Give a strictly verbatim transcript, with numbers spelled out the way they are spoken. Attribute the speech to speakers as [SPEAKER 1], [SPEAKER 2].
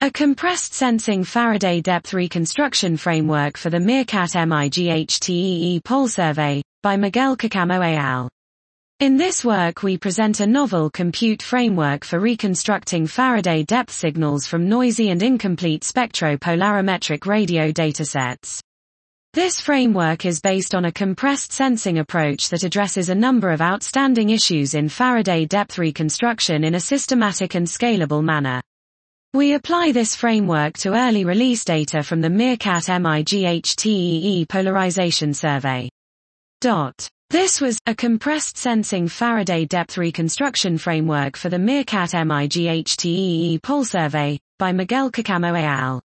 [SPEAKER 1] A compressed sensing Faraday depth reconstruction framework for the Meerkat MIGHTEE pole survey, by Miguel Cacamo et al. In this work we present a novel compute framework for reconstructing Faraday depth signals from noisy and incomplete spectropolarimetric radio datasets. This framework is based on a compressed sensing approach that addresses a number of outstanding issues in Faraday depth reconstruction in a systematic and scalable manner. We apply this framework to early release data from the Meerkat MIGHTEE polarization survey. Dot. This was a compressed sensing Faraday depth reconstruction framework for the Meerkat MIGHTEE pole survey, by Miguel Cacamo et al.